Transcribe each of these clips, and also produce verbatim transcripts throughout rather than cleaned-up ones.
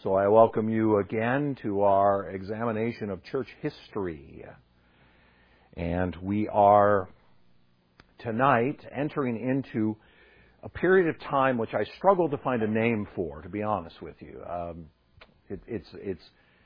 So I welcome you again to our examination of church history. And we are tonight entering into a period of time which I struggle to find a name for, to be honest with you. Um, it, it's, it's,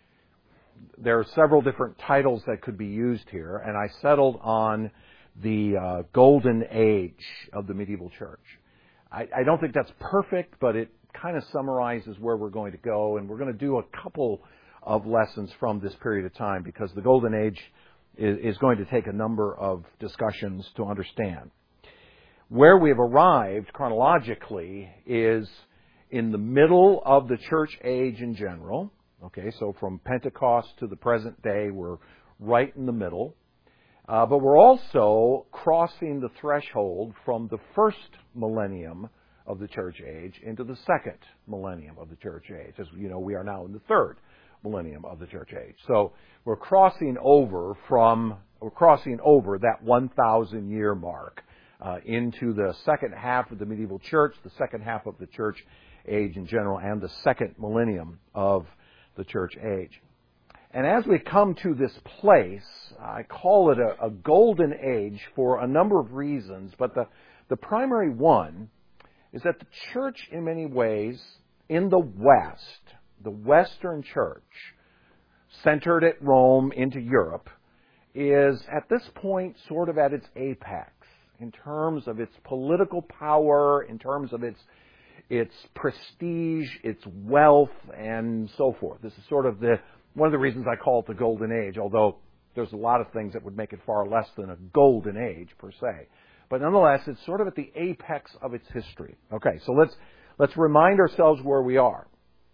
there are several different titles that could be used here, and I settled on the uh, golden age of the medieval church. I, I don't think that's perfect, but it kind of summarizes where we're going to go, and we're going to do a couple of lessons from this period of time because the golden age is, is going to take a number of discussions to understand. Where we have arrived chronologically is in the middle of the church age in general. Okay, so from Pentecost to the present day, we're right in the middle. Uh, but we're also crossing the threshold from the first millennium of the church age into the second millennium of the church age. As you know, we are now in the third millennium of the church age. So we're crossing over from, we're crossing over that one thousand year mark uh, into the second half of the medieval church, the second half of the church age in general, and the second millennium of the church age. And as we come to this place, I call it a, a golden age for a number of reasons, but the, the primary one is that the church, in many ways, in the West, the Western church, centered at Rome into Europe, is at this point sort of at its apex in terms of its political power, in terms of its its prestige, its wealth, and so forth. This is sort of the one of the reasons I call it the golden age, although there's a lot of things that would make it far less than a golden age per se. But nonetheless, it's sort of at the apex of its history. Okay, so let's let's remind ourselves where we are.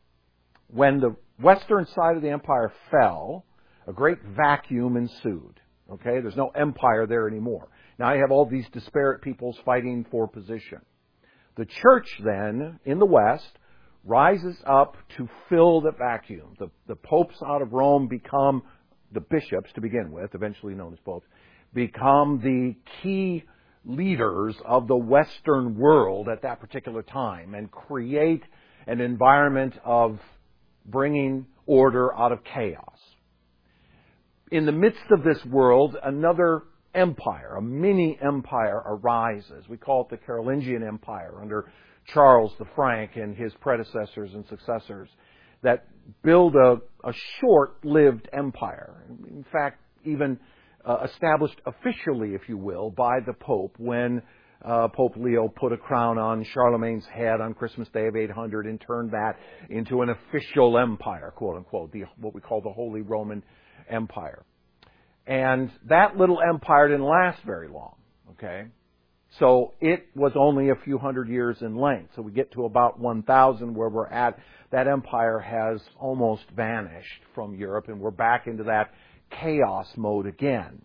When the western side of the empire fell, a great vacuum ensued. Okay, there's no empire there anymore. Now you have all these disparate peoples fighting for position. The church then, in the West, rises up to fill the vacuum. The, the popes out of Rome become, the bishops to begin with, eventually known as popes, become the key leaders of the Western world at that particular time and create an environment of bringing order out of chaos. In the midst of this world, another empire, a mini empire arises. We call it the Carolingian Empire under Charles the Frank and his predecessors and successors that build a, a short-lived empire. In fact, even uh, established officially, if you will, by the Pope when uh, Pope Leo put a crown on Charlemagne's head on Christmas Day of eight hundred and turned that into an official empire, quote-unquote, the, what we call the Holy Roman Empire. And that little empire didn't last very long, okay? So it was only a few hundred years in length. So we get to about one thousand where we're at. That empire has almost vanished from Europe, and we're back into that chaos mode again.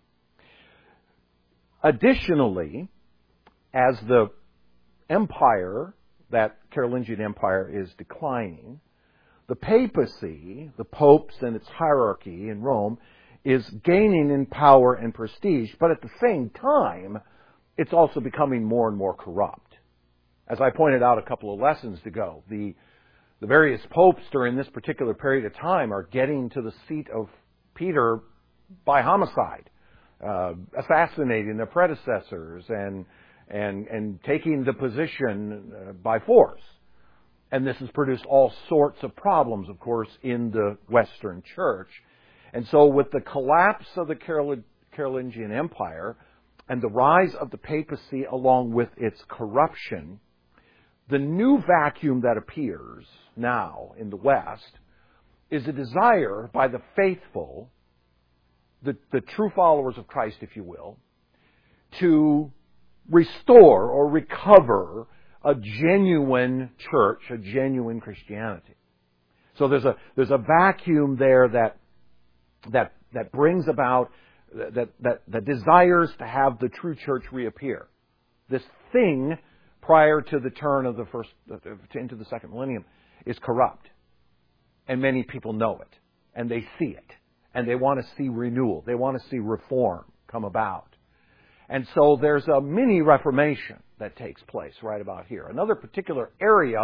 Additionally, as the empire, that Carolingian Empire, is declining, the papacy, the popes and its hierarchy in Rome, is gaining in power and prestige, but at the same time, it's also becoming more and more corrupt. As I pointed out a couple of lessons ago, the, the various popes during this particular period of time are getting to the seat of Peter by homicide, uh, assassinating their predecessors and, and, and taking the position uh, by force. And this has produced all sorts of problems, of course, in the Western Church. And so with the collapse of the Carol- Carolingian Empire and the rise of the papacy along with its corruption, the new vacuum that appears now in the West is a desire by the faithful, the, the true followers of Christ, if you will, to restore or recover a genuine church, a genuine Christianity. So there's a there's a vacuum there that that that brings about that that that desires to have the true church reappear. This thing prior to the turn of the first into the second millennium is corrupt, and many people know it, and they see it, and they want to see renewal. They want to see reform come about. And so there's a mini reformation that takes place right about here. Another particular area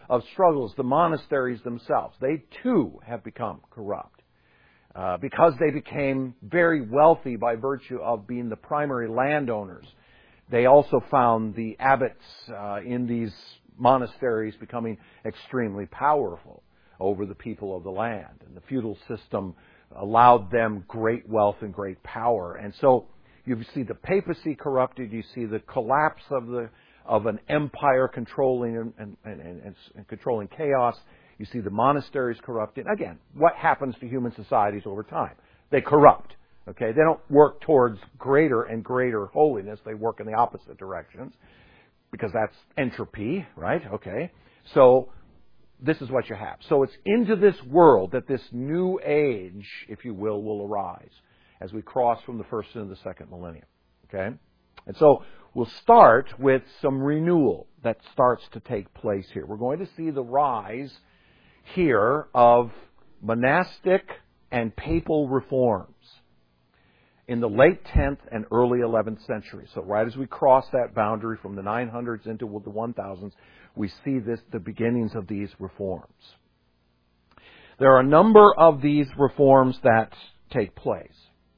of struggles, the monasteries themselves, they too have become corrupt. Uh, because they became very wealthy by virtue of being the primary landowners. They also found the abbots uh, in these monasteries becoming extremely powerful over the people of the land. And the feudal system allowed them great wealth and great power. And so you see the papacy corrupted, you see the collapse of the of an empire controlling and, and, and, and, and controlling chaos. You see the monasteries corrupted. Again, what happens to human societies over time? They corrupt. Okay, they don't work towards greater and greater holiness. They work in the opposite directions because that's entropy, right? Okay, so this is what you have. So it's into this world that this new age, if you will, will arise as we cross from the first into the second millennium. Okay, and so we'll start with some renewal that starts to take place here. We're going to see the rise here of monastic and papal reforms in the late tenth and early eleventh century. So right as we cross that boundary from the nine hundreds into the one thousands, we see this, the beginnings of these reforms. There are a number of these reforms that take place,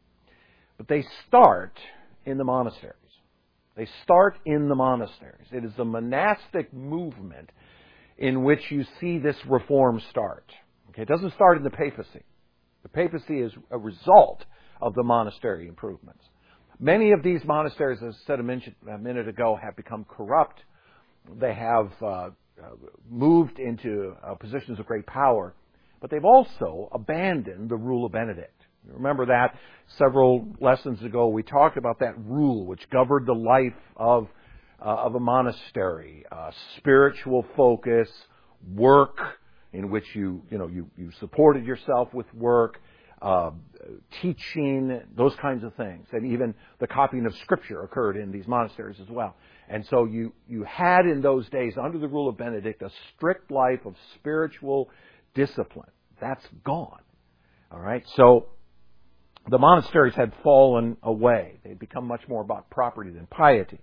but they start in the monasteries. They start in the monasteries. It is the monastic movement in which you see this reform start. Okay, it doesn't start in the papacy. The papacy is a result of the monastery improvements. Many of these monasteries, as I said a minute ago, have become corrupt. They have uh, moved into uh, positions of great power, but they've also abandoned the rule of Benedict. You remember that several lessons ago we talked about that rule which governed the life of Uh, of a monastery, uh, spiritual focus, work in which you, you know, you, you supported yourself with work, uh, teaching, those kinds of things. And even the copying of Scripture occurred in these monasteries as well. And so you, you had in those days, under the rule of Benedict, a strict life of spiritual discipline. That's gone. All right? So the monasteries had fallen away. They'd become much more about property than piety.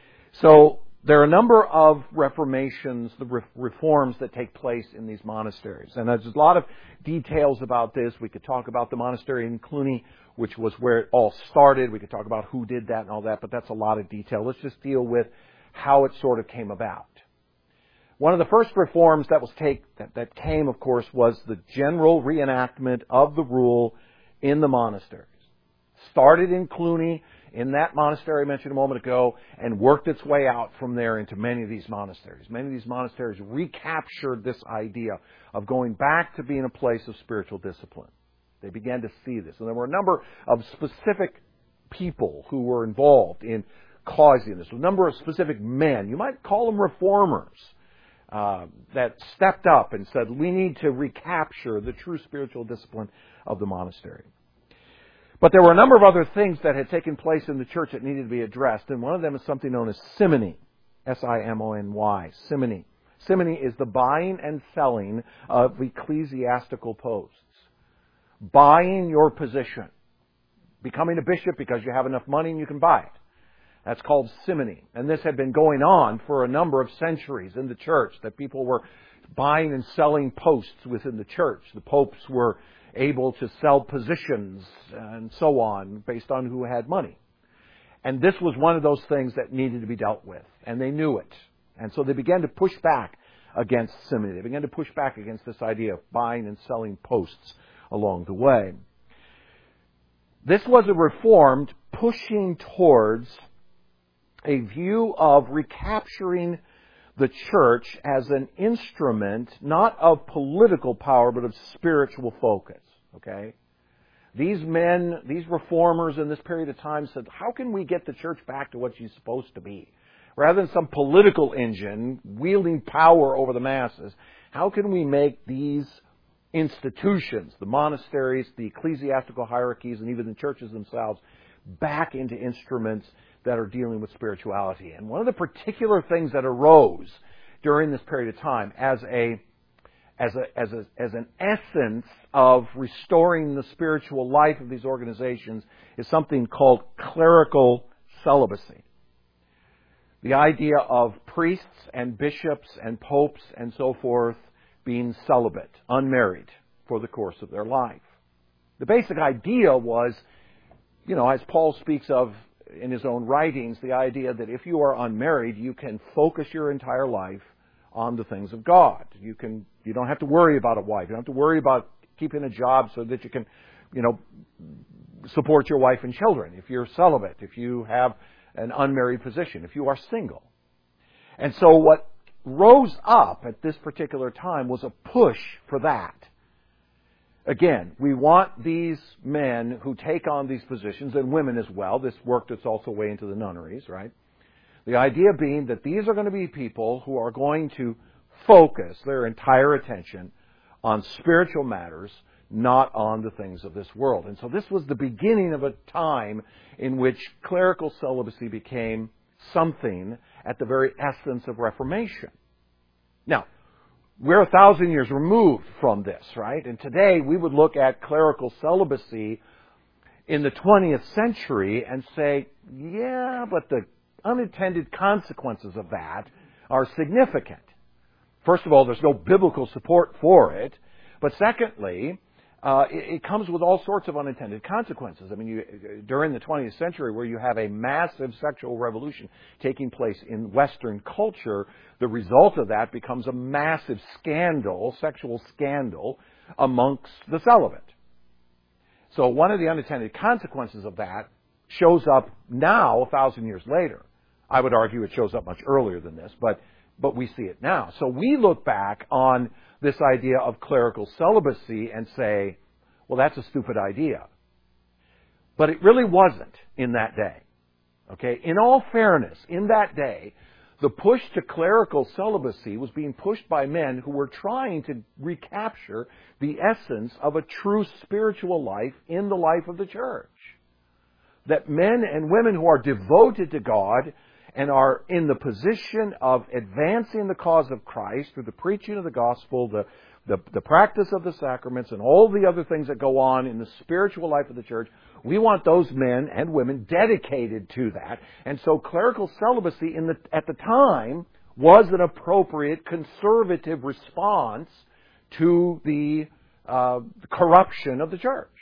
So there are a number of reformations, the re- reforms that take place in these monasteries. And there's a lot of details about this. We could talk about the monastery in Cluny, which was where it all started. We could talk about who did that and all that, but that's a lot of detail. Let's just deal with how it sort of came about. One of the first reforms that was take that, that came, of course, was the general reenactment of the rule in the monasteries. Started in Cluny, in that monastery I mentioned a moment ago, and worked its way out from there into many of these monasteries. Many of these monasteries recaptured this idea of going back to being a place of spiritual discipline. They began to see this. And there were a number of specific people who were involved in causing this. A number of specific men, you might call them reformers, uh, that stepped up and said, we need to recapture the true spiritual discipline of the monastery. But there were a number of other things that had taken place in the church that needed to be addressed, and one of them is something known as simony, S I M O N Y, simony. Simony is the buying and selling of ecclesiastical posts. Buying your position. Becoming a bishop because you have enough money and you can buy it. That's called simony. And this had been going on for a number of centuries in the church, that people were buying and selling posts within the church. The popes were able to sell positions and so on based on who had money. And this was one of those things that needed to be dealt with. And they knew it. And so they began to push back against simony. They began to push back against this idea of buying and selling posts along the way. This was a reform pushing towards a view of recapturing the church as an instrument, not of political power, but of spiritual focus. Okay? These men, these reformers in this period of time said, how can we get the church back to what she's supposed to be? Rather than some political engine wielding power over the masses, how can we make these institutions, the monasteries, the ecclesiastical hierarchies, and even the churches themselves, back into instruments that are dealing with spirituality? And one of the particular things that arose during this period of time as a as a as a as an essence of restoring the spiritual life of these organizations is something called clerical celibacy. the idea of priests and bishops and popes and so forth being celibate, unmarried, for the course of their life. The basic idea was, you know, as Paul speaks of in his own writings, the idea that if you are unmarried, you can focus your entire life on the things of God. You can, you don't have to worry about a wife. You don't have to worry about keeping a job so that you can, you know, support your wife and children. If you're celibate, if you have an unmarried position, if you are single. And so what rose up at this particular time was a push for that. Again, we want these men who take on these positions, and women as well. This worked its also way into the nunneries, right? The idea being that these are going to be people who are going to focus their entire attention on spiritual matters, not on the things of this world. And so this was the beginning of a time in which clerical celibacy became something at the very essence of Reformation. Now, we're a thousand years removed from this, right? And today we would look at clerical celibacy in the twentieth century and say, yeah, but the unintended consequences of that are significant. First of all, there's no biblical support for it. But secondly, uh, it, it comes with all sorts of unintended consequences. I mean, you, during the twentieth century, where you have a massive sexual revolution taking place in Western culture, the result of that becomes a massive scandal, sexual scandal, amongst the celibate. So one of the unintended consequences of that shows up now, a thousand years later. I would argue it shows up much earlier than this, but but we see it now. So we look back on this idea of clerical celibacy and say, well, that's a stupid idea. But it really wasn't in that day. Okay? In all fairness, in that day, the push to clerical celibacy was being pushed by men who were trying to recapture the essence of a true spiritual life in the life of the church. That men and women who are devoted to God and are in the position of advancing the cause of Christ through the preaching of the gospel, the, the, the practice of the sacraments, and all the other things that go on in the spiritual life of the church, we want those men and women dedicated to that. And so clerical celibacy in the, at the time was an appropriate conservative response to the uh, corruption of the church.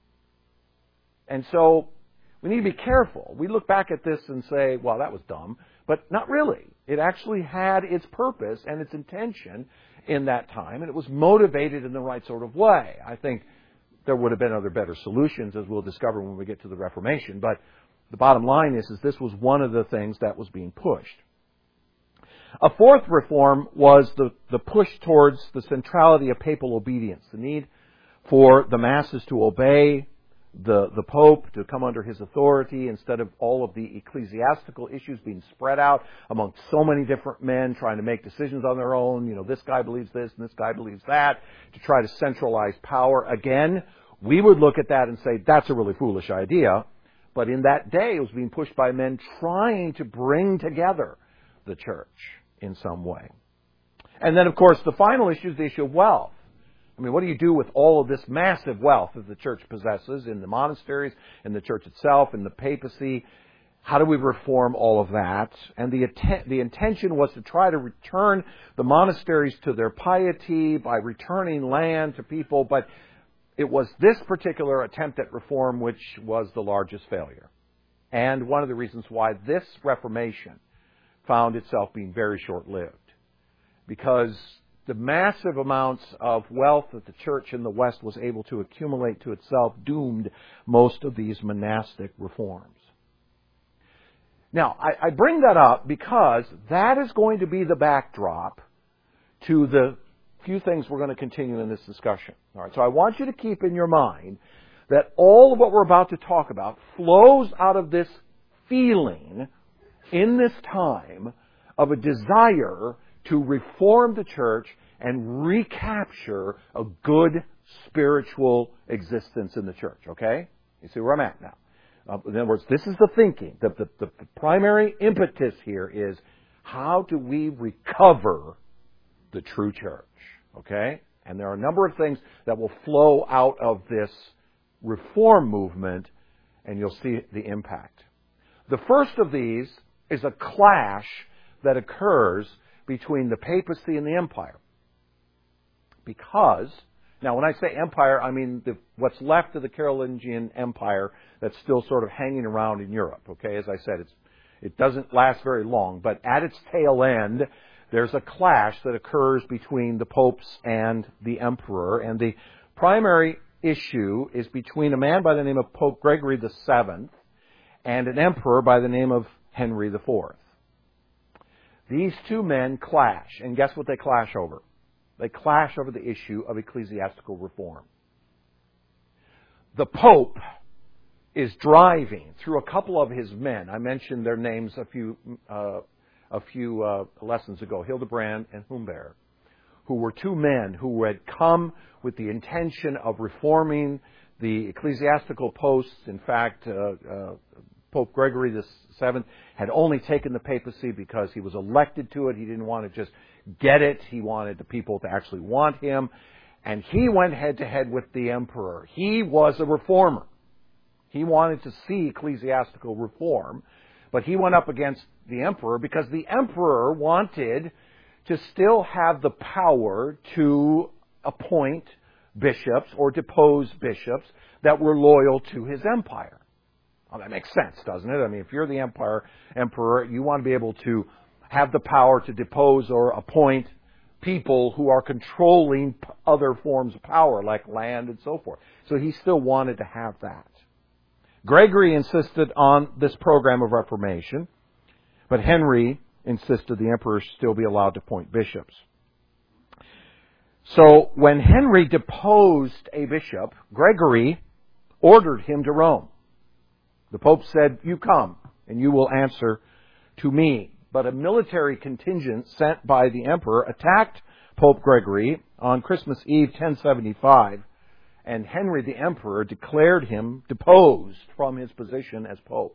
And so we need to be careful. We look back at this and say, well, that was dumb. But not really. It actually had its purpose and its intention in that time, and it was motivated in the right sort of way. I think there would have been other better solutions, as we'll discover when we get to the Reformation. But the bottom line is, is this was one of the things that was being pushed. A fourth reform was the, the push towards the centrality of papal obedience, the need for the masses to obey the, the Pope, to come under his authority instead of all of the ecclesiastical issues being spread out among so many different men trying to make decisions on their own. You know, this guy believes this and this guy believes that, to try to centralize power. Again, we would look at that and say, that's a really foolish idea. But in that day, it was being pushed by men trying to bring together the church in some way. And then, of course, the final issue is the issue of wealth. I mean, what do you do with all of this massive wealth that the church possesses in the monasteries, in the church itself, in the papacy? How do we reform all of that? And the atten- the intention was to try to return the monasteries to their piety by returning land to people, but it was this particular attempt at reform which was the largest failure. And one of the reasons why this Reformation found itself being very short-lived. Because the massive amounts of wealth that the church in the West was able to accumulate to itself doomed most of these monastic reforms. Now, I, I bring that up because that is going to be the backdrop to the few things we're going to continue in this discussion. All right, so I want you to keep in your mind that all of what we're about to talk about flows out of this feeling in this time of a desire to reform the church and recapture a good spiritual existence in the church, okay? You see where I'm at now. Uh, in other words, this is the thinking. The, the, the primary impetus here is, how do we recover the true church, okay? And there are a number of things that will flow out of this reform movement, and you'll see the impact. The first of these is a clash that occurs between the papacy and the empire. Because, now when I say empire, I mean the, what's left of the Carolingian Empire that's still sort of hanging around in Europe. Okay, as I said, it's, it doesn't last very long, but at its tail end, there's a clash that occurs between the popes and the emperor, and the primary issue is between a man by the name of Pope Gregory the Seventh and an emperor by the name of Henry the Fourth. These two men clash, and guess what they clash over? They clash over the issue of ecclesiastical reform. The Pope is driving through a couple of his men. I mentioned their names a few uh, a few uh, lessons ago, Hildebrand and Humbert, who were two men who had come with the intention of reforming the ecclesiastical posts. In fact, uh, uh, Pope Gregory the Seventh had only taken the papacy because he was elected to it. He didn't want to just get it. He wanted the people to actually want him. And he went head-to-head with the emperor. He was a reformer. He wanted to see ecclesiastical reform, but he went up against the emperor because the emperor wanted to still have the power to appoint bishops or depose bishops that were loyal to his empire. Well, that makes sense, doesn't it? I mean, if you're the empire, emperor, you want to be able to have the power to depose or appoint people who are controlling other forms of power, like land and so forth. So he still wanted to have that. Gregory insisted on this program of reformation, but Henry insisted the emperor still be allowed to appoint bishops. So when Henry deposed a bishop, Gregory ordered him to Rome. The Pope said, "You come, and you will answer to me." But a military contingent sent by the emperor attacked Pope Gregory on Christmas Eve, ten seventy-five, and Henry the emperor declared him deposed from his position as pope.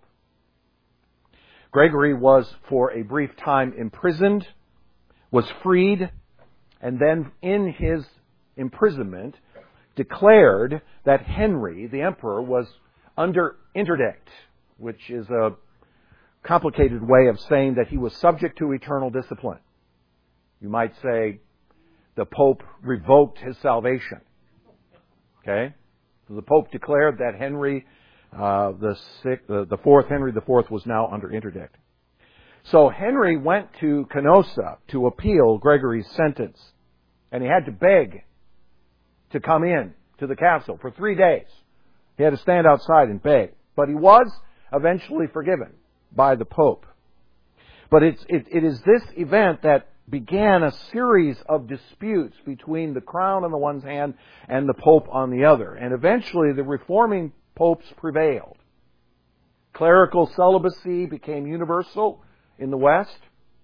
Gregory was for a brief time imprisoned, was freed, and then in his imprisonment declared that Henry the emperor was under interdict, which is a complicated way of saying that he was subject to eternal discipline. You might say the Pope revoked his salvation. Okay? So the Pope declared that Henry, uh, the, sixth, uh, the fourth, Henry the Fourth was now under interdict. So Henry went to Canossa to appeal Gregory's sentence, and he had to beg to come in to the castle for three days. He had to stand outside and beg. But he was eventually forgiven by the Pope. But it's, it, it is this event that began a series of disputes between the crown on the one hand and the Pope on the other. And eventually the reforming popes prevailed. Clerical celibacy became universal in the West.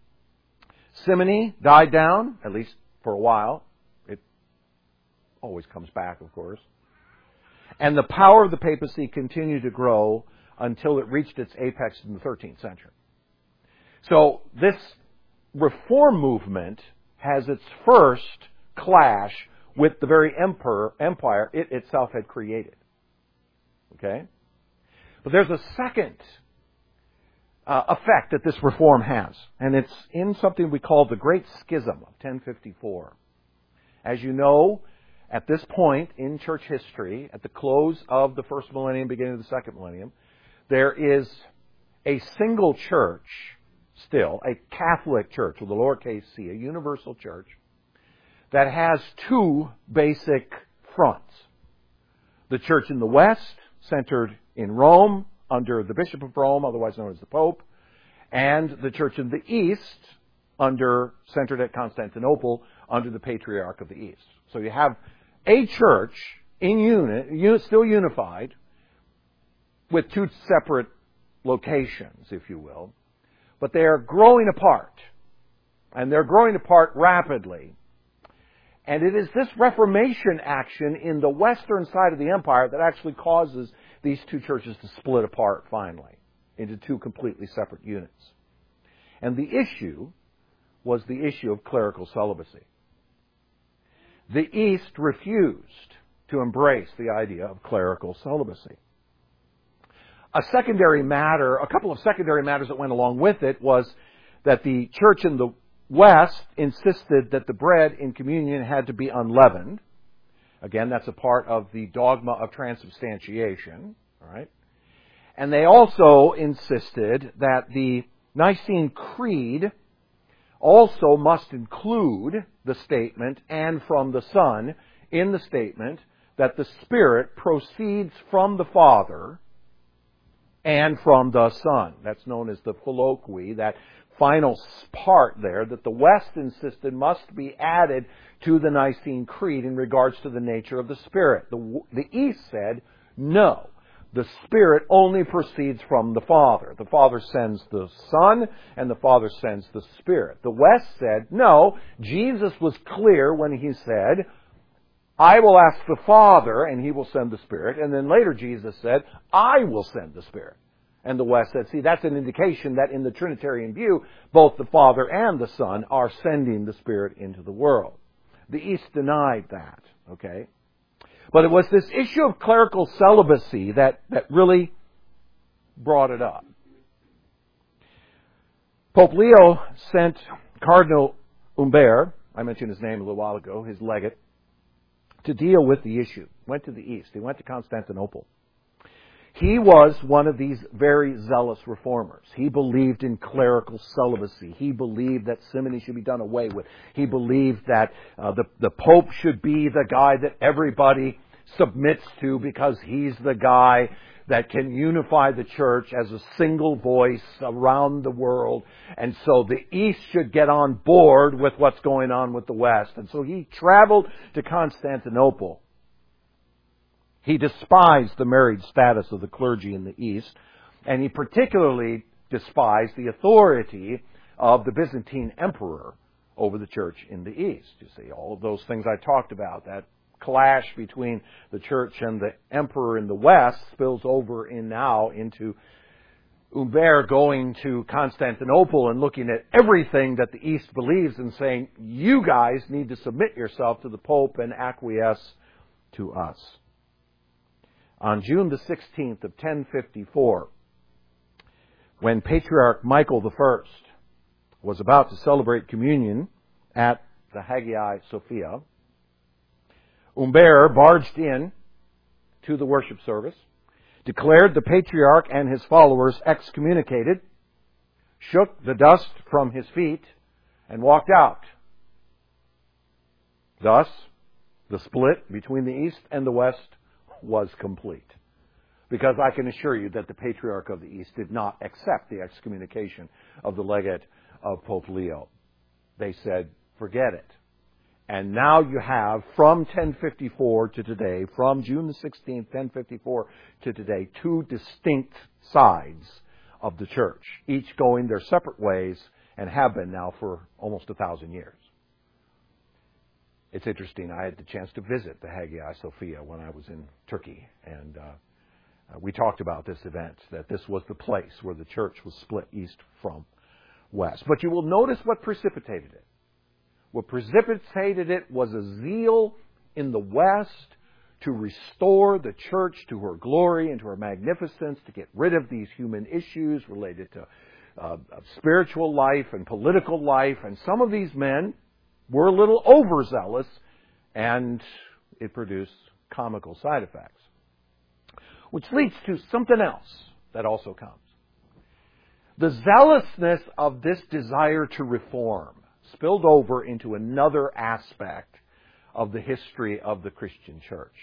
Simony died down, at least for a while. It always comes back, of course. And the power of the papacy continued to grow until it reached its apex in the thirteenth century. So this reform movement has its first clash with the very emperor, empire it itself had created. Okay? But there's a second uh, effect that this reform has, and it's in something we call the Great Schism of ten fifty-four. As you know, at this point in church history, at the close of the first millennium, beginning of the second millennium, there is a single church still, a Catholic church with a lowercase c, a universal church, that has two basic fronts. The church in the West, centered in Rome, under the Bishop of Rome, otherwise known as the Pope, and the church in the East, under centered at Constantinople, under the Patriarch of the East. So you have a church in unit, still unified, with two separate locations, if you will, but they are growing apart, and they're growing apart rapidly. And it is this Reformation action in the western side of the empire that actually causes these two churches to split apart finally into two completely separate units. And the issue was the issue of clerical celibacy. The East refused to embrace the idea of clerical celibacy. a secondary matter, a couple of secondary matters that went along with it was that the church in the West insisted that the bread in communion had to be unleavened. Again, that's a part of the dogma of transubstantiation. All right? And they also insisted that the Nicene Creed also must include the statement, and from the Son, in the statement that the Spirit proceeds from the Father and from the Son. That's known as the Philoquy, that final part there that the West insisted must be added to the Nicene Creed in regards to the nature of the Spirit. The, the East said, no, the Spirit only proceeds from the Father. The Father sends the Son, and the Father sends the Spirit. The West said, no, Jesus was clear when He said, I will ask the Father, and He will send the Spirit. And then later Jesus said, I will send the Spirit. And the West said, see, that's an indication that in the Trinitarian view, both the Father and the Son are sending the Spirit into the world. The East denied that, okay? But it was this issue of clerical celibacy that, that really brought it up. Pope Leo sent Cardinal Humbert, I mentioned his name a little while ago, his legate, to deal with the issue. Went to the East. He went to Constantinople. He was one of these very zealous reformers. He believed in clerical celibacy. He believed that simony should be done away with. He believed that uh, the, the Pope should be the guy that everybody submits to because he's the guy that can unify the church as a single voice around the world. And so the East should get on board with what's going on with the West. And so he traveled to Constantinople. He despised the married status of the clergy in the East, and he particularly despised the authority of the Byzantine emperor over the church in the East. You see, all of those things I talked about, that clash between the church and the emperor in the West spills over in now into Humbert going to Constantinople and looking at everything that the East believes and saying, you guys need to submit yourself to the Pope and acquiesce to us. On June the sixteenth of ten fifty-four, when Patriarch Michael the First was about to celebrate communion at the Hagia Sophia, Humbert barged in to the worship service, declared the Patriarch and his followers excommunicated, shook the dust from his feet, and walked out. Thus, the split between the East and the West was complete. Because I can assure you that the Patriarch of the East did not accept the excommunication of the legate of Pope Leo. They said, forget it. And now you have, from ten fifty-four to today, from June the sixteenth, ten fifty-four to today, two distinct sides of the church, each going their separate ways and have been now for almost a thousand years. It's interesting. I had the chance to visit the Hagia Sophia when I was in Turkey, and uh, we talked about this event, that this was the place where the church was split east from west. But you will notice what precipitated it. What precipitated it was a zeal in the West to restore the church to her glory and to her magnificence, to get rid of these human issues related to uh, spiritual life and political life. And some of these men were a little overzealous, and it produced comical side effects. Which leads to something else that also comes. The zealousness of this desire to reform spilled over into another aspect of the history of the Christian church.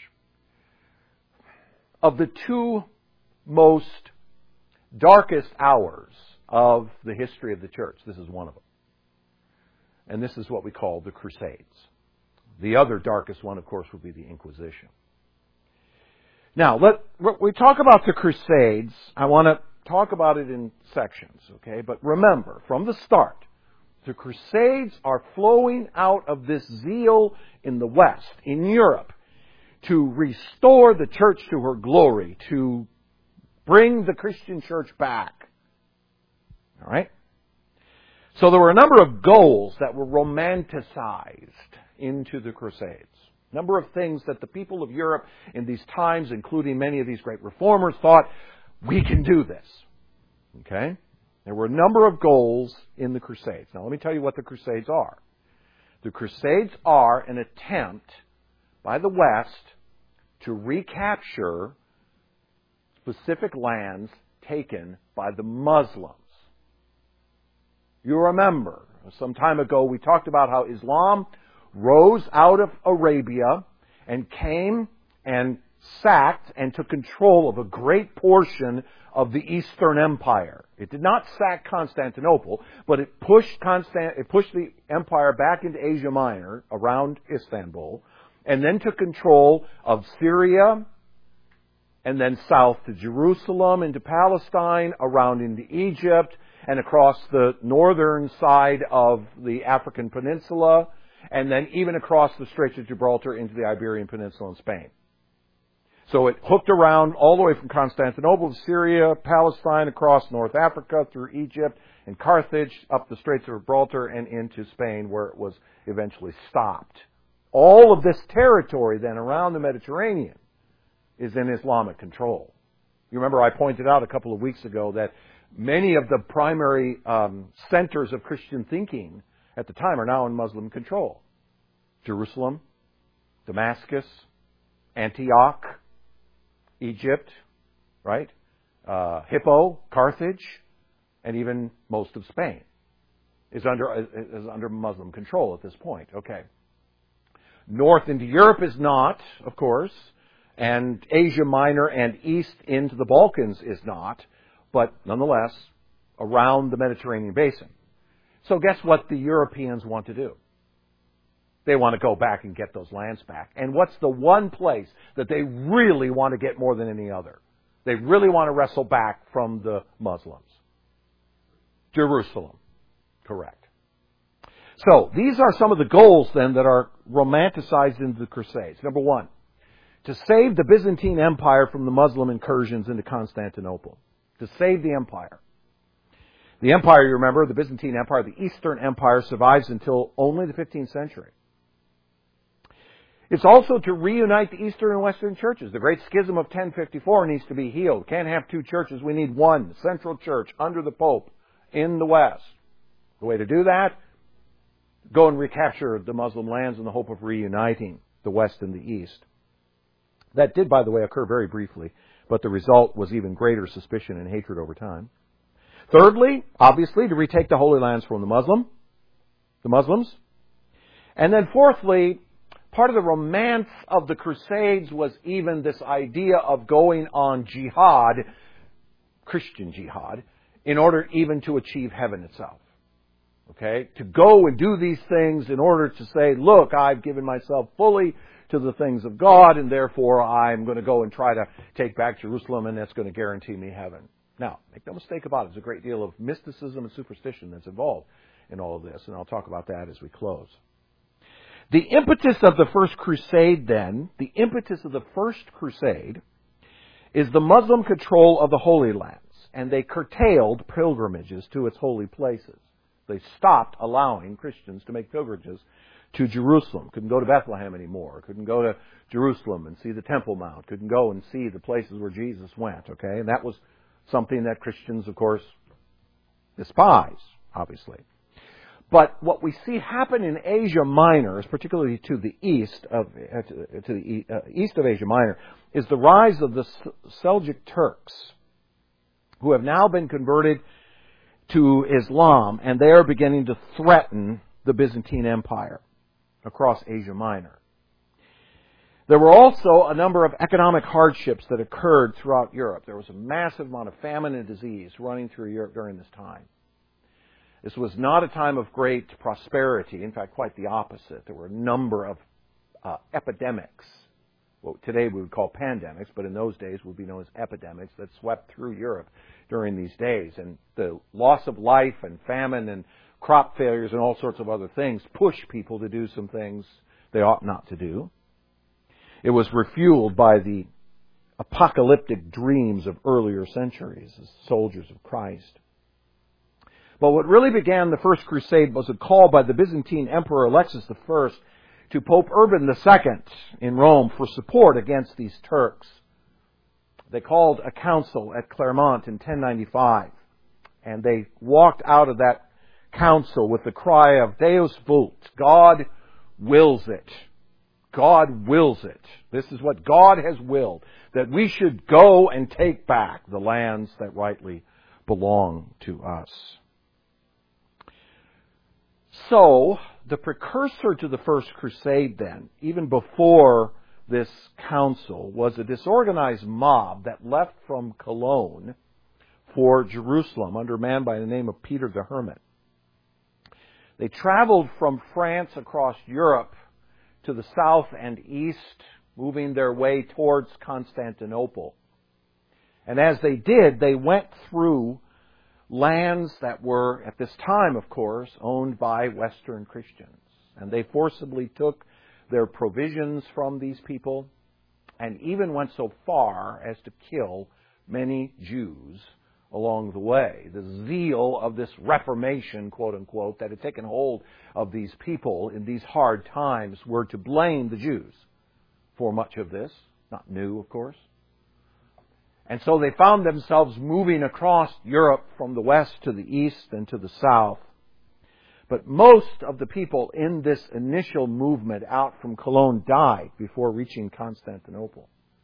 Of the two most darkest hours of the history of the church, this is one of them. And this is what we call the Crusades. The other darkest one, of course, would be the Inquisition. Now, let when we talk about the Crusades, I want to talk about it in sections, okay? But remember, from the start, the Crusades are flowing out of this zeal in the West, in Europe, to restore the church to her glory, to bring the Christian church back. All right? So there were a number of goals that were romanticized into the Crusades. A number of things that the people of Europe in these times, including many of these great reformers, thought we can do this. Okay? There were a number of goals in the Crusades. Now let me tell you what the Crusades are. The Crusades are an attempt by the West to recapture specific lands taken by the Muslims. You remember, some time ago we talked about how Islam rose out of Arabia and came and sacked and took control of a great portion of the Eastern Empire. It did not sack Constantinople, but it pushed Constant, it pushed the empire back into Asia Minor around Istanbul, and then took control of Syria, and then south to Jerusalem, into Palestine, around into Egypt, and across the northern side of the African peninsula, and then even across the Straits of Gibraltar into the Iberian Peninsula in Spain. So it hooked around all the way from Constantinople to Syria, Palestine, across North Africa, through Egypt, and Carthage, up the Straits of Gibraltar, and into Spain, where it was eventually stopped. All of this territory then around the Mediterranean is in Islamic control. You remember I pointed out a couple of weeks ago that many of the primary um, centers of Christian thinking at the time are now in Muslim control. Jerusalem, Damascus, Antioch, Egypt, right? Uh, Hippo, Carthage, and even most of Spain is under is under Muslim control at this point. Okay. North into Europe is not, of course, and Asia Minor and east into the Balkans is not, but nonetheless around the Mediterranean basin. So guess what the Europeans want to do? They want to go back and get those lands back. And what's the one place that they really want to get more than any other? They really want to wrestle back from the Muslims. Jerusalem. Correct. So, these are some of the goals then that are romanticized in the Crusades. Number one, to save the Byzantine Empire from the Muslim incursions into Constantinople. To save the empire. The empire, you remember, the Byzantine Empire, the Eastern Empire, survives until only the fifteenth century. It's also to reunite the Eastern and Western churches. The Great Schism of ten fifty-four needs to be healed. Can't have two churches. We need one central church under the Pope in the West. The way to do that, go and recapture the Muslim lands in the hope of reuniting the West and the East. That did, by the way, occur very briefly, but the result was even greater suspicion and hatred over time. Thirdly, obviously, to retake the Holy Lands from the Muslim, the Muslims. And then fourthly, part of the romance of the Crusades was even this idea of going on jihad, Christian jihad, in order even to achieve heaven itself. Okay? To go and do these things in order to say, look, I've given myself fully to the things of God, and therefore I'm going to go and try to take back Jerusalem, and that's going to guarantee me heaven. Now, make no mistake about it, there's a great deal of mysticism and superstition that's involved in all of this, and I'll talk about that as we close. The impetus of the First Crusade, then, the impetus of the First Crusade is the Muslim control of the Holy Lands, and they curtailed pilgrimages to its holy places. They stopped allowing Christians to make pilgrimages to Jerusalem. Couldn't go to Bethlehem anymore. Couldn't go to Jerusalem and see the Temple Mount. Couldn't go and see the places where Jesus went, okay? And that was something that Christians, of course, despise, obviously. But what we see happen in Asia Minor, particularly to the east of uh, to, to the uh, east of Asia Minor, is the rise of the Seljuk Turks, who have now been converted to Islam, and they are beginning to threaten the Byzantine Empire across Asia Minor. There were also a number of economic hardships that occurred throughout Europe. There was a massive amount of famine and disease running through Europe during this time. This was not a time of great prosperity. In fact, quite the opposite. There were a number of uh, epidemics, what today we would call pandemics, but in those days would be known as epidemics, that swept through Europe during these days. And the loss of life and famine and crop failures and all sorts of other things pushed people to do some things they ought not to do. It was refueled by the apocalyptic dreams of earlier centuries as soldiers of Christ. But what really began the First Crusade was a call by the Byzantine Emperor Alexis the First to Pope Urban the Second in Rome for support against these Turks. They called a council at Clermont in ten ninety-five, and they walked out of that council with the cry of Deus vult, God wills it. God wills it. This is what God has willed, that we should go and take back the lands that rightly belong to us. So, the precursor to the First Crusade then, even before this council, was a disorganized mob that left from Cologne for Jerusalem under a man by the name of Peter the Hermit. They traveled from France across Europe to the south and east, moving their way towards Constantinople. And as they did, they went through lands that were, at this time, of course, owned by Western Christians. And they forcibly took their provisions from these people and even went so far as to kill many Jews along the way. The zeal of this Reformation, quote unquote, that had taken hold of these people in these hard times were to blame the Jews for much of this. Not new, of course. And so they found themselves moving across Europe from the west to the east and to the south. But most of the people in this initial movement out from Cologne died before reaching Constantinople.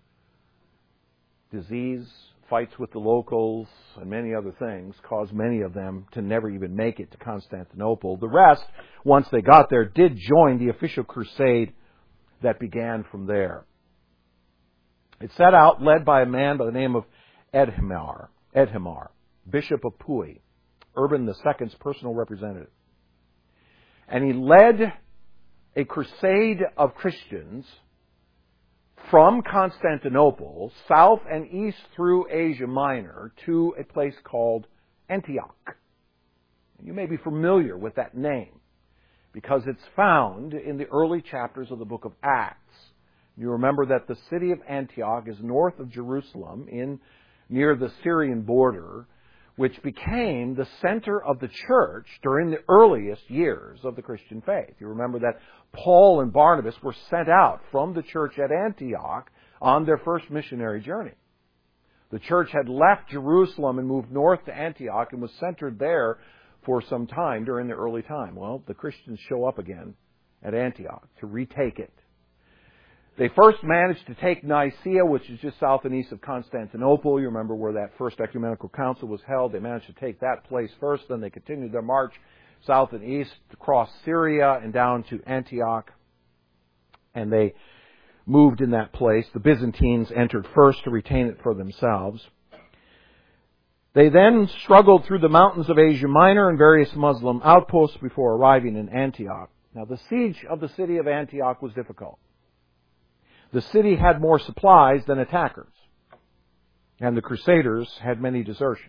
Disease, fights with the locals, and many other things caused many of them to never even make it to Constantinople. The rest, once they got there, did join the official crusade that began from there. It set out led by a man by the name of Edhemar, Edhemar, Bishop of Puy, Urban the Second's personal representative. And he led a crusade of Christians from Constantinople, south and east through Asia Minor, to a place called Antioch. You may be familiar with that name because it's found in the early chapters of the book of Acts. You remember that the city of Antioch is north of Jerusalem, in near the Syrian border, which became the center of the church during the earliest years of the Christian faith. You remember that Paul and Barnabas were sent out from the church at Antioch on their first missionary journey. The church had left Jerusalem and moved north to Antioch and was centered there for some time during the early time. Well, the Christians show up again at Antioch to retake it. They first managed to take Nicaea, which is just south and east of Constantinople. You remember where that first ecumenical council was held. They managed to take that place first. Then they continued their march south and east across Syria and down to Antioch. And they moved in that place. The Byzantines entered first to retain it for themselves. They then struggled through the mountains of Asia Minor and various Muslim outposts before arriving in Antioch. Now, the siege of the city of Antioch was difficult. The city had more supplies than attackers, and the Crusaders had many desertions.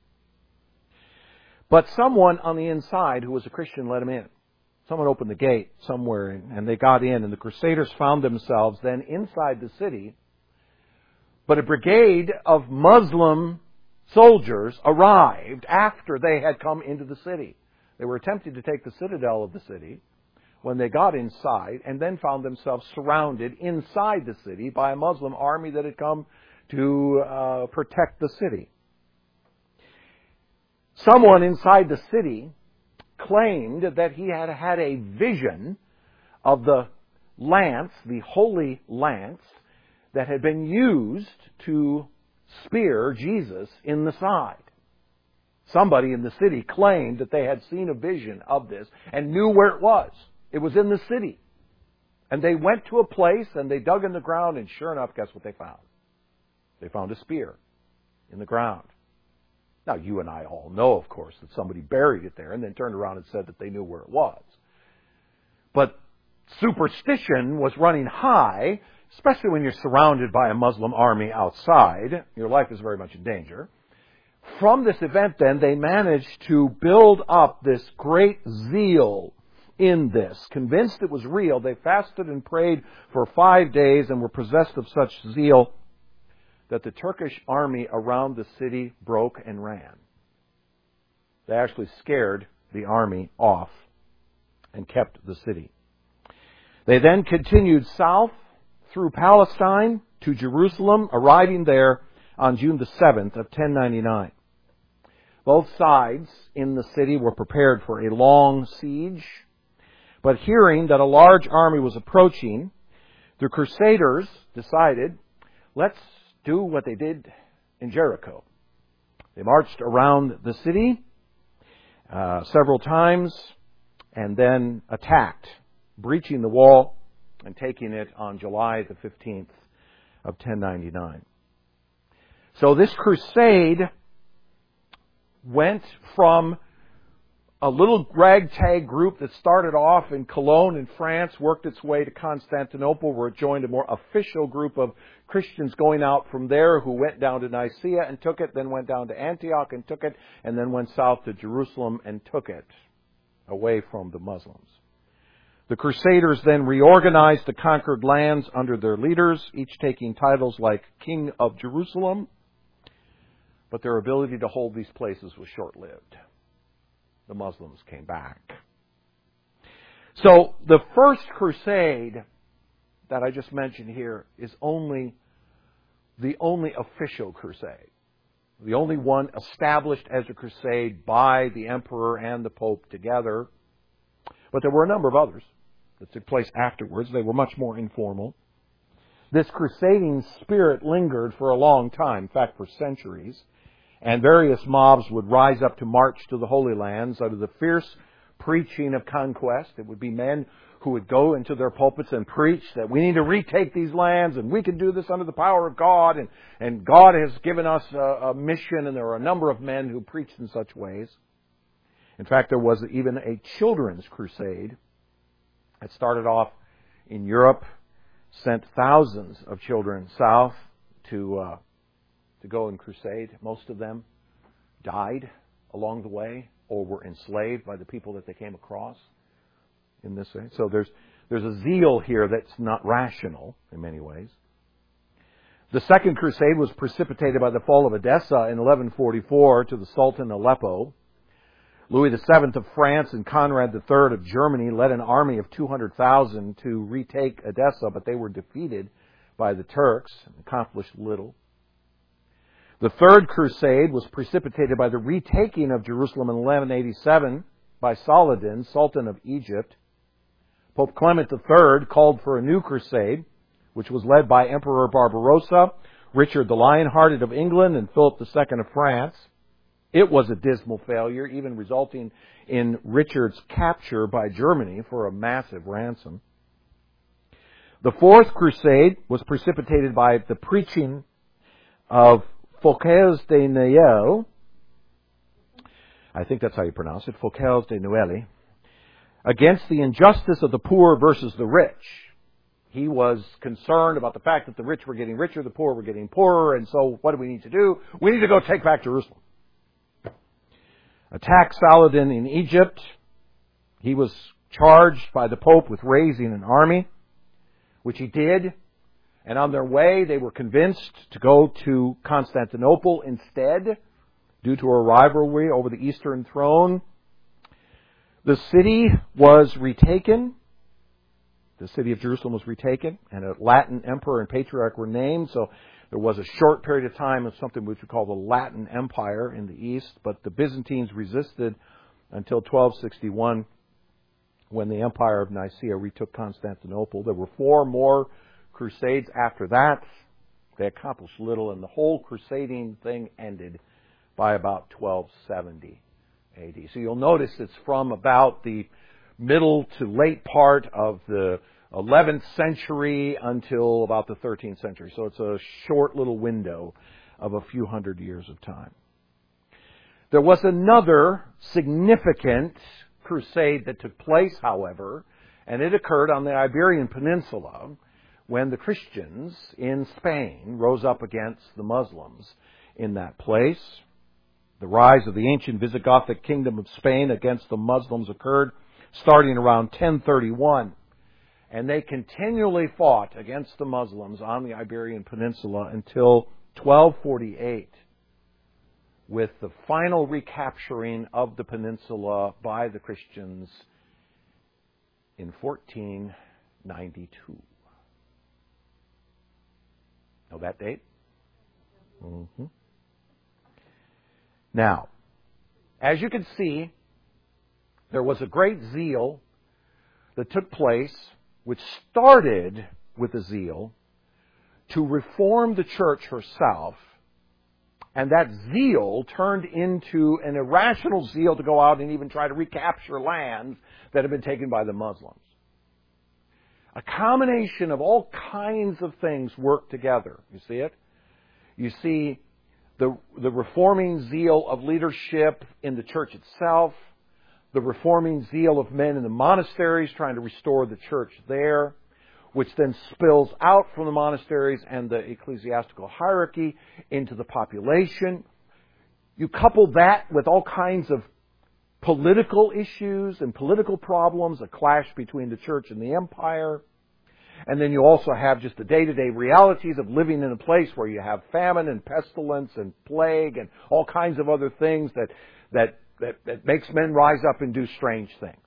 But someone on the inside who was a Christian let them in. Someone opened the gate somewhere, and they got in, and the Crusaders found themselves then inside the city. But a brigade of Muslim soldiers arrived after they had come into the city. They were attempting to take the citadel of the city when they got inside, and then found themselves surrounded inside the city by a Muslim army that had come to uh, protect the city. Someone inside the city claimed that he had had a vision of the lance, the holy lance, that had been used to spear Jesus in the side. Somebody in the city claimed that they had seen a vision of this and knew where it was. It was in the city. And they went to a place and they dug in the ground, and sure enough, guess what they found? They found a spear in the ground. Now, you and I all know, of course, that somebody buried it there and then turned around and said that they knew where it was. But superstition was running high, especially when you're surrounded by a Muslim army outside. Your life is very much in danger. From this event, then, they managed to build up this great zeal in this. Convinced it was real, they fasted and prayed for five days and were possessed of such zeal that the Turkish army around the city broke and ran. They actually scared the army off and kept the city. They then continued south through Palestine to Jerusalem, arriving there on June the seventh of ten ninety-nine. Both sides in the city were prepared for a long siege, but hearing that a large army was approaching, the Crusaders decided, let's do what they did in Jericho. They marched around the city uh, several times and then attacked, breaching the wall and taking it on July the fifteenth of ten ninety-nine. So this crusade went from a little ragtag group that started off in Cologne in France, worked its way to Constantinople, where it joined a more official group of Christians going out from there who went down to Nicaea and took it, then went down to Antioch and took it, and then went south to Jerusalem and took it away from the Muslims. The Crusaders then reorganized the conquered lands under their leaders, each taking titles like King of Jerusalem, but their ability to hold these places was short-lived. The Muslims came back. So the first crusade that I just mentioned here is only the only official crusade. The only one established as a crusade by the emperor and the pope together. But there were a number of others that took place afterwards. They were much more informal. This crusading spirit lingered for a long time, in fact for centuries. And various mobs would rise up to march to the Holy Lands under the fierce preaching of conquest. It would be men who would go into their pulpits and preach that we need to retake these lands and we can do this under the power of God. And, and God has given us a, a mission, and there are a number of men who preached in such ways. In fact, there was even a children's crusade that started off in Europe, sent thousands of children south to uh, to go and crusade. Most of them died along the way or were enslaved by the people that they came across in this way. So there's there's a zeal here that's not rational in many ways. The Second Crusade was precipitated by the fall of Edessa in eleven forty-four to the Sultan Aleppo. Louis the Seventh of France and Conrad the Third of Germany led an army of two hundred thousand to retake Edessa, but they were defeated by the Turks and accomplished little. The Third Crusade was precipitated by the retaking of Jerusalem in eleven eighty-seven by Saladin, Sultan of Egypt. Pope Clement the Third called for a new crusade, which was led by Emperor Barbarossa, Richard the Lionhearted of England, and Philip the Second of France. It was a dismal failure, even resulting in Richard's capture by Germany for a massive ransom. The Fourth Crusade was precipitated by the preaching of Fouquet de Niel, I think that's how you pronounce it, Fouquet de Niel, against the injustice of the poor versus the rich. He was concerned about the fact that the rich were getting richer, the poor were getting poorer, and so what do we need to do? We need to go take back Jerusalem. Attack Saladin in Egypt. He was charged by the Pope with raising an army, which he did. And on their way, they were convinced to go to Constantinople instead, due to a rivalry over the Eastern throne. The city was retaken. The city of Jerusalem was retaken, and a Latin emperor and patriarch were named. So there was a short period of time of something which we call the Latin Empire in the east, but the Byzantines resisted until twelve sixty-one, when the Empire of Nicaea retook Constantinople. There were four more crusades after that. They accomplished little, and the whole crusading thing ended by about twelve seventy A D. So you'll notice it's from about the middle to late part of the eleventh century until about the thirteenth century. So it's a short little window of a few hundred years of time. There was another significant crusade that took place, however, and it occurred on the Iberian Peninsula when the Christians in Spain rose up against the Muslims in that place. The rise of the ancient Visigothic kingdom of Spain against the Muslims occurred starting around ten thirty-one. And they continually fought against the Muslims on the Iberian Peninsula until twelve forty-eight, with the final recapturing of the peninsula by the Christians in fourteen ninety-two. Know that date? Mm-hmm. Now, as you can see, there was a great zeal that took place, which started with a zeal to reform the church herself, and that zeal turned into an irrational zeal to go out and even try to recapture lands that had been taken by the Muslims. A combination of all kinds of things worked together. You see it? You see the, the reforming zeal of leadership in the church itself, the reforming zeal of men in the monasteries trying to restore the church there, which then spills out from the monasteries and the ecclesiastical hierarchy into the population. You couple that with all kinds of political issues and political problems, a clash between the church and the empire. And then you also have just the day-to-day realities of living in a place where you have famine and pestilence and plague and all kinds of other things that, that, that, that makes men rise up and do strange things.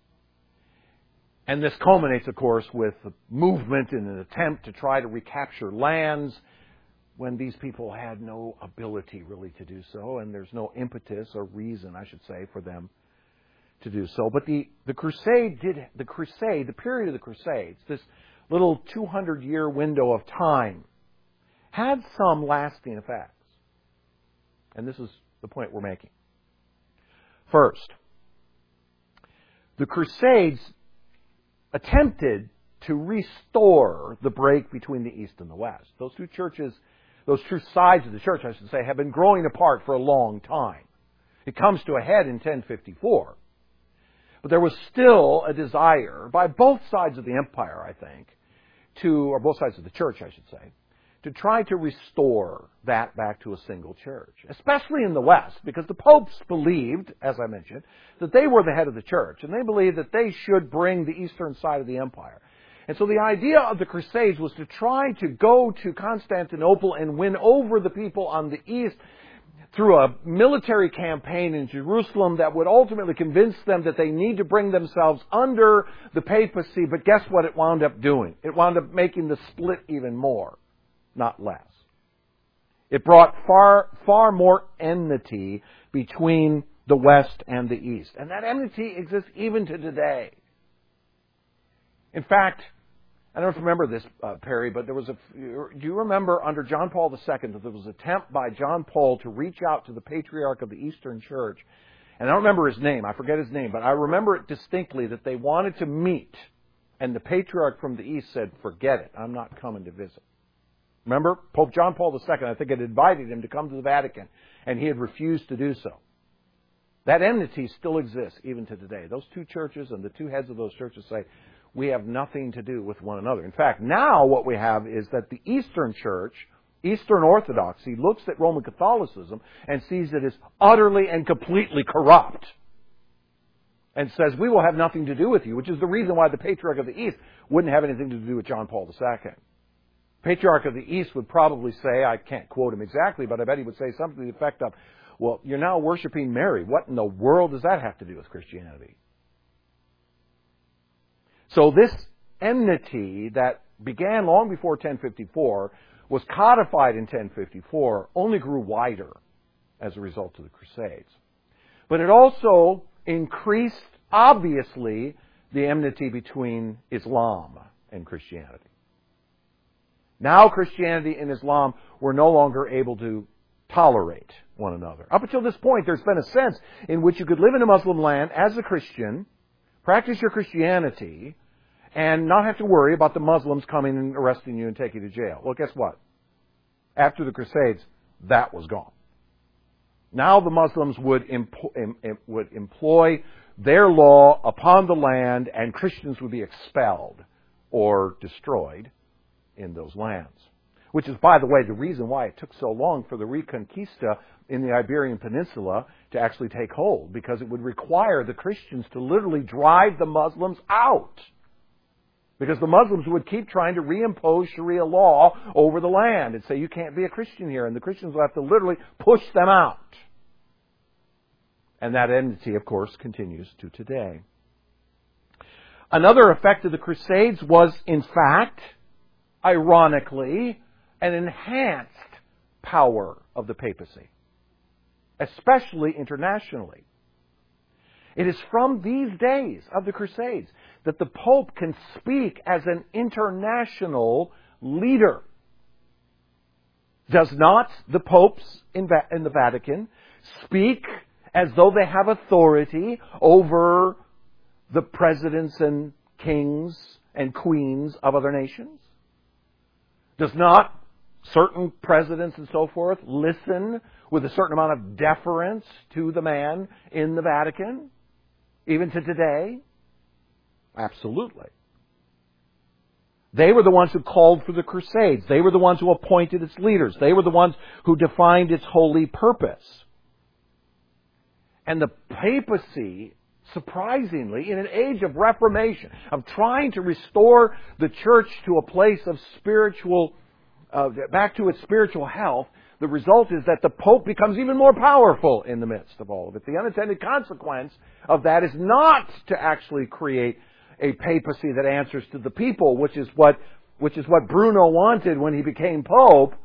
And this culminates, of course, with a movement in an attempt to try to recapture lands when these people had no ability really to do so, and there's no impetus or reason, I should say, for them to do so. But the, the crusade did, the crusade, the period of the Crusades, this little two hundred year window of time, had some lasting effects. And this is the point we're making. First, the Crusades attempted to restore the break between the East and the West. Those two churches, those two sides of the church, I should say, have been growing apart for a long time. It comes to a head in ten fifty-four. But there was still a desire by both sides of the empire, I think, to, or both sides of the church, I should say, to try to restore that back to a single church, especially in the West, because the popes believed, as I mentioned, that they were the head of the church, and they believed that they should bring the eastern side of the empire. And so the idea of the Crusades was to try to go to Constantinople and win over the people on the east through a military campaign in Jerusalem that would ultimately convince them that they need to bring themselves under the papacy. But guess what it wound up doing? It wound up making the split even more, not less. It brought far, far more enmity between the West and the East. And that enmity exists even to today. In fact, I don't know if you remember this, uh, Perry, but there was a, do you remember under John Paul the Second that there was an attempt by John Paul to reach out to the patriarch of the Eastern Church? And I don't remember his name, I forget his name, but I remember it distinctly that they wanted to meet, and the patriarch from the East said, forget it, I'm not coming to visit. Remember? Pope John Paul the Second, I think, had invited him to come to the Vatican, and he had refused to do so. That enmity still exists even to today. Those two churches and the two heads of those churches say, we have nothing to do with one another. In fact, now what we have is that the Eastern Church, Eastern Orthodoxy, looks at Roman Catholicism and sees it as utterly and completely corrupt. And says, we will have nothing to do with you, which is the reason why the Patriarch of the East wouldn't have anything to do with John Paul the Second. Patriarch of the East would probably say, I can't quote him exactly, but I bet he would say something to the effect of, well, you're now worshiping Mary. What in the world does that have to do with Christianity? So this enmity that began long before ten fifty-four, was codified in ten fifty-four, only grew wider as a result of the Crusades. But it also increased, obviously, the enmity between Islam and Christianity. Now Christianity and Islam were no longer able to tolerate one another. Up until this point, there's been a sense in which you could live in a Muslim land as a Christian, practice your Christianity, and not have to worry about the Muslims coming and arresting you and taking you to jail. Well, guess what? After the Crusades, that was gone. Now the Muslims would, employ, would employ their law upon the land, and Christians would be expelled or destroyed in those lands. Which is, by the way, the reason why it took so long for the Reconquista in the Iberian Peninsula to actually take hold, because it would require the Christians to literally drive the Muslims out. Because the Muslims would keep trying to reimpose Sharia law over the land and say, you can't be a Christian here. And the Christians would have to literally push them out. And that enmity, of course, continues to today. Another effect of the Crusades was, in fact, ironically, an enhanced power of the papacy, especially internationally. It is from these days of the Crusades that the Pope can speak as an international leader. Does not the popes in, Va- in the Vatican speak as though they have authority over the presidents and kings and queens of other nations? Does not certain presidents and so forth listen with a certain amount of deference to the man in the Vatican, even to today? Absolutely. They were the ones who called for the Crusades. They were the ones who appointed its leaders. They were the ones who defined its holy purpose. And the papacy, surprisingly, in an age of reformation, of trying to restore the church to a place of spiritual, uh, back to its spiritual health, the result is that the Pope becomes even more powerful in the midst of all of it. The unintended consequence of that is not to actually create a papacy that answers to the people, which is what, which is what Bruno wanted when he became Pope,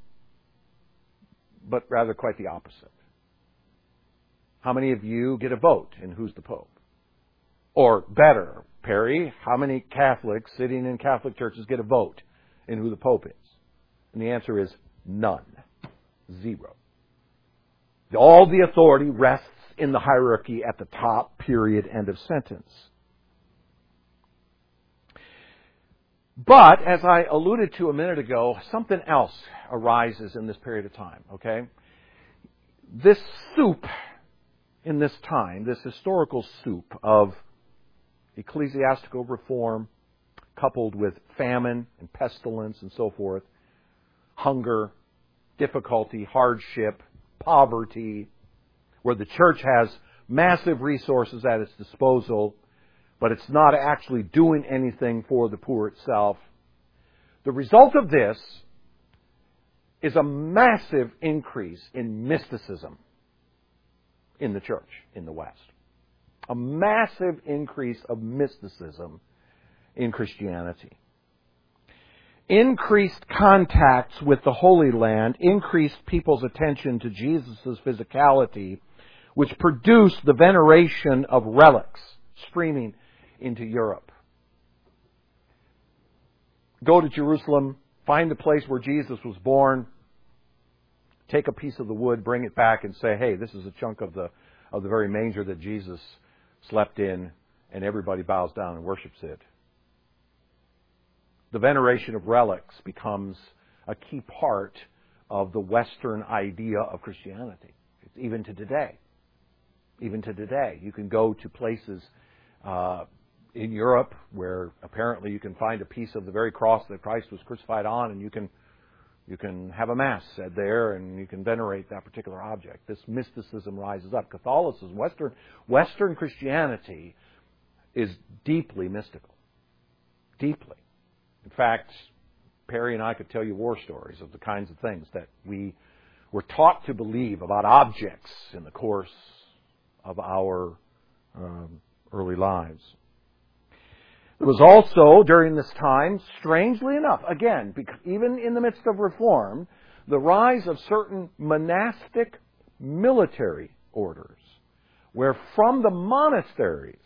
but rather quite the opposite. How many of you get a vote in who's the Pope? Or better, Perry, how many Catholics sitting in Catholic churches get a vote in who the Pope is? And the answer is none. Zero. All the authority rests in the hierarchy at the top, period, end of sentence. But, as I alluded to a minute ago, something else arises in this period of time, okay? This soup in this time, this historical soup of ecclesiastical reform coupled with famine and pestilence and so forth, hunger, difficulty, hardship, poverty, where the church has massive resources at its disposal, but it's not actually doing anything for the poor itself. The result of this is a massive increase in mysticism in the church in the West. A massive increase of mysticism in Christianity. Increased contacts with the Holy Land increased people's attention to Jesus' physicality, which produced the veneration of relics streaming into Europe. Go to Jerusalem, find the place where Jesus was born, take a piece of the wood, bring it back and say, hey, this is a chunk of the of the very manger that Jesus slept in, and everybody bows down and worships it. The veneration of relics becomes a key part of the Western idea of Christianity, even to today. Even to today. You can go to places uh, in Europe where apparently you can find a piece of the very cross that Christ was crucified on, and you can you can have a mass said there, and you can venerate that particular object. This mysticism rises up. Catholicism, Western Western Christianity, is deeply mystical. Deeply. In fact, Perry and I could tell you war stories of the kinds of things that we were taught to believe about objects in the course of our um, early lives. There was also, during this time, strangely enough, again, even in the midst of reform, the rise of certain monastic military orders, where from the monasteries,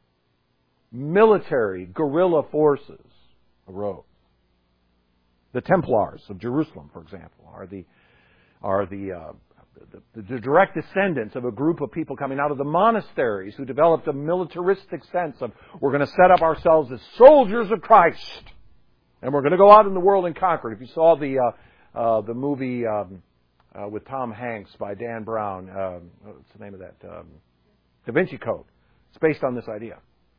military guerrilla forces arose. The Templars of Jerusalem, for example, are the are the, uh, the the direct descendants of a group of people coming out of the monasteries who developed a militaristic sense of, we're going to set up ourselves as soldiers of Christ, and we're going to go out in the world and conquer it. If you saw the uh, uh, the movie um, uh, with Tom Hanks by Dan Brown, uh, what's the name of that? Um, Da Vinci Code. It's based on this idea.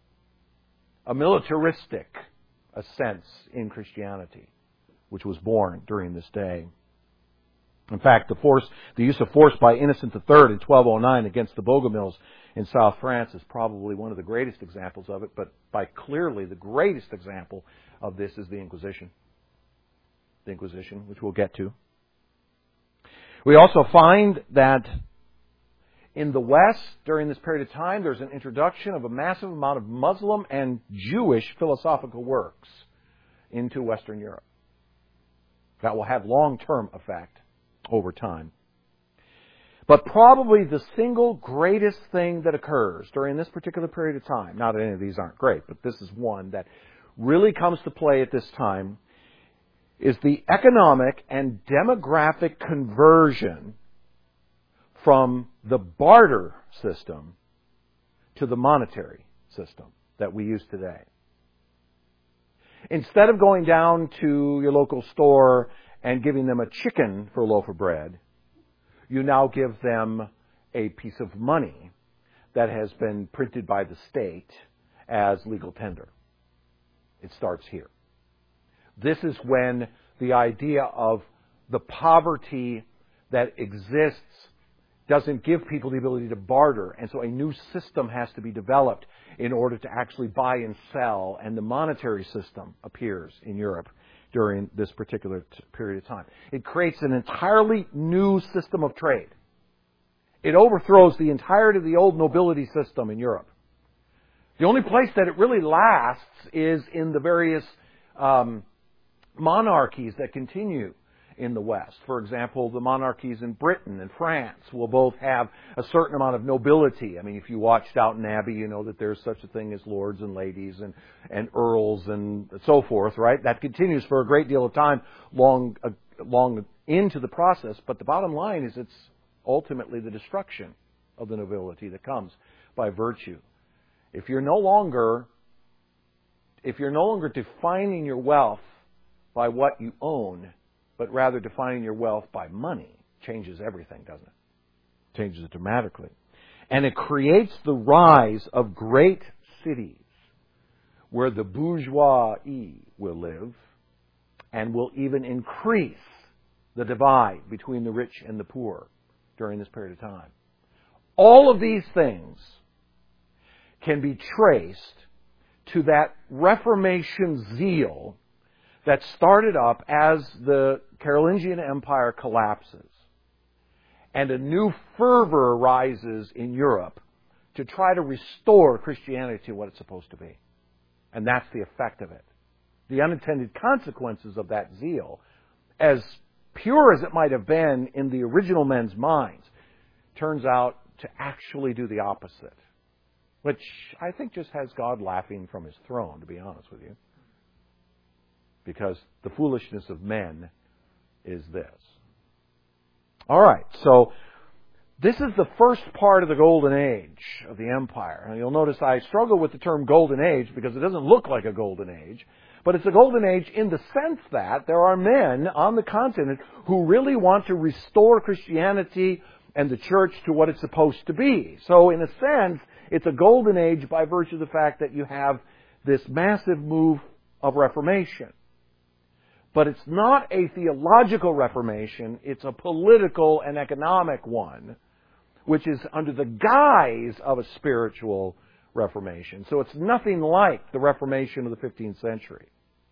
A militaristic a sense in Christianity, which was born during this day. In fact, the force, the use of force by Innocent the Third in twelve oh nine against the Bogomils in South France is probably one of the greatest examples of it, but by clearly the greatest example of this is the Inquisition. The Inquisition, which we'll get to. We also find that in the West, during this period of time, there's an introduction of a massive amount of Muslim and Jewish philosophical works into Western Europe. That will have long-term effect over time. But probably the single greatest thing that occurs during this particular period of time, not that any of these aren't great, but this is one that really comes to play at this time, is the economic and demographic conversion from the barter system to the monetary system that we use today. Instead of going down to your local store and giving them a chicken for a loaf of bread, you now give them a piece of money that has been printed by the state as legal tender. It starts here. This is when the idea of the poverty that exists doesn't give people the ability to barter, and so a new system has to be developed in order to actually buy and sell, and the monetary system appears in Europe during this particular t- period of time. It creates an entirely new system of trade. It overthrows the entirety of the old nobility system in Europe. The only place that it really lasts is in the various um, monarchies that continue in the West. For example, the monarchies in Britain and France will both have a certain amount of nobility. I mean, if you watched Downton Abbey, you know that there's such a thing as lords and ladies and, and earls and so forth, right? That continues for a great deal of time, long, uh, long into the process. But the bottom line is it's ultimately the destruction of the nobility that comes by virtue. If you're no longer, if you're no longer defining your wealth by what you own, but rather defining your wealth by money, changes everything, doesn't it? Changes it dramatically. And it creates the rise of great cities where the bourgeoisie will live and will even increase the divide between the rich and the poor during this period of time. All of these things can be traced to that Reformation zeal that started up as the Carolingian Empire collapses. And a new fervor rises in Europe to try to restore Christianity to what it's supposed to be. And that's the effect of it. The unintended consequences of that zeal, as pure as it might have been in the original men's minds, turns out to actually do the opposite. Which I think just has God laughing from His throne, to be honest with you. Because the foolishness of men is this. All right, so this is the first part of the golden age of the empire. And you'll notice I struggle with the term golden age because it doesn't look like a golden age. But it's a golden age in the sense that there are men on the continent who really want to restore Christianity and the church to what it's supposed to be. So in a sense, it's a golden age by virtue of the fact that you have this massive move of Reformation. But it's not a theological reformation, it's a political and economic one, which is under the guise of a spiritual reformation. So it's nothing like the Reformation of the fifteenth century.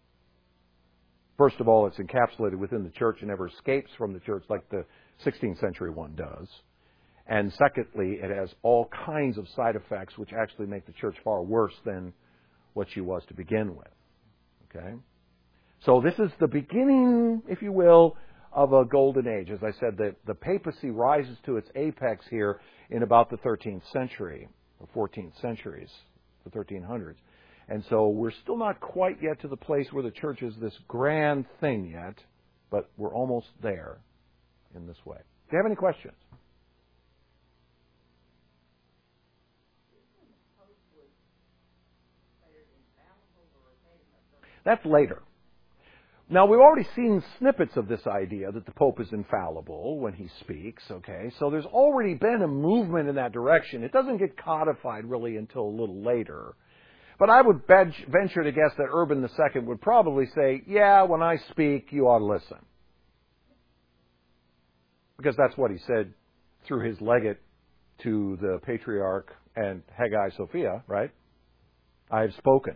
First of all, it's encapsulated within the church and never escapes from the church like the sixteenth century one does. And secondly, it has all kinds of side effects which actually make the church far worse than what she was to begin with. Okay? So this is the beginning, if you will, of a golden age. As I said, the, the papacy rises to its apex here in about the thirteenth century, or fourteenth centuries, the thirteen hundreds. And so we're still not quite yet to the place where the church is this grand thing yet, but we're almost there in this way. Do you have any questions? That's later. Now, we've already seen snippets of this idea that the Pope is infallible when he speaks, okay? So there's already been a movement in that direction. It doesn't get codified really until a little later. But I would venture to guess that Urban the Second would probably say, yeah, when I speak, you ought to listen. Because that's what he said through his legate to the Patriarch and Hagia Sophia, right? I have spoken.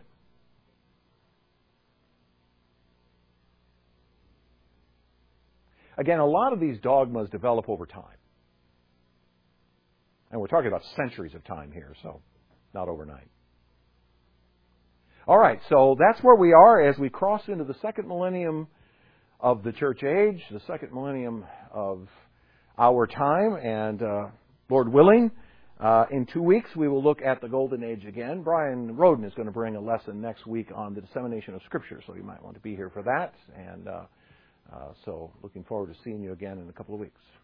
Again, a lot of these dogmas develop over time. And we're talking about centuries of time here, so not overnight. All right, so that's where we are as we cross into the second millennium of the church age, the second millennium of our time, and uh, Lord willing, uh, in two weeks we will look at the Golden Age again. Brian Roden is going to bring a lesson next week on the dissemination of Scripture, so you might want to be here for that. And uh, uh, so looking forward to seeing you again in a couple of weeks.